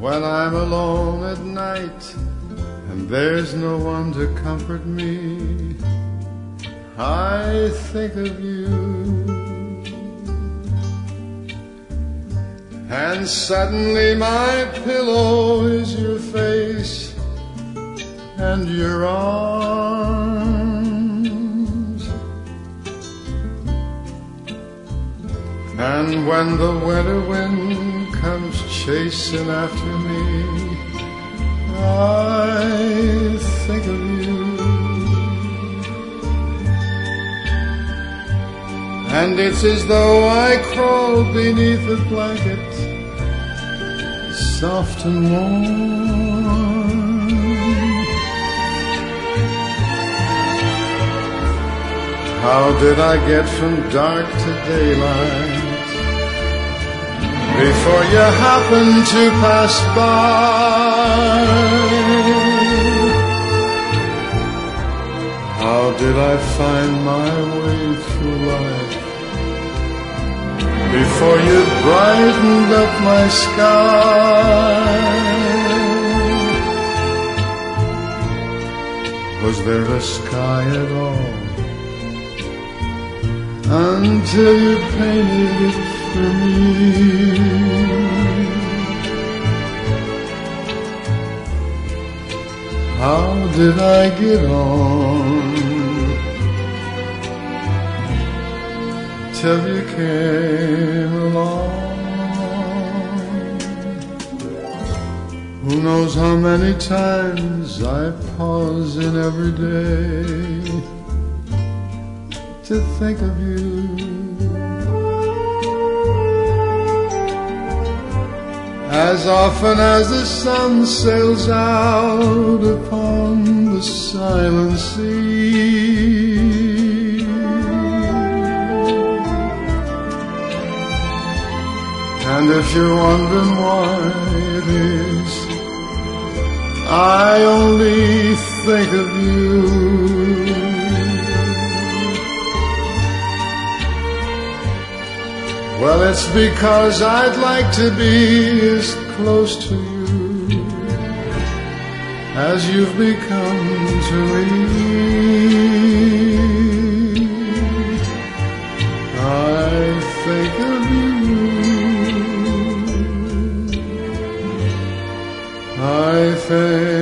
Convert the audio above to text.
when I'm alone at night and there's no one to comfort me, I think of you. And suddenly my pillow is your face and your arms. And when the winter wind comes chasing after me, I think of you. And it's as though I crawl beneath a blanket, soft and warm. How did I get from dark to daylight before you happened to pass by? How did I find my way through life before you brightened up my sky? Was there a sky at all until you painted it for me? How did I get on till you came along? Who knows how many times I pause in every day to think of you. As often as the sun sails out upon the silent sea, and if you're wondering why it is I only think of you, well, it's because I'd like to be as close to you as you've become to me. I think of you. I think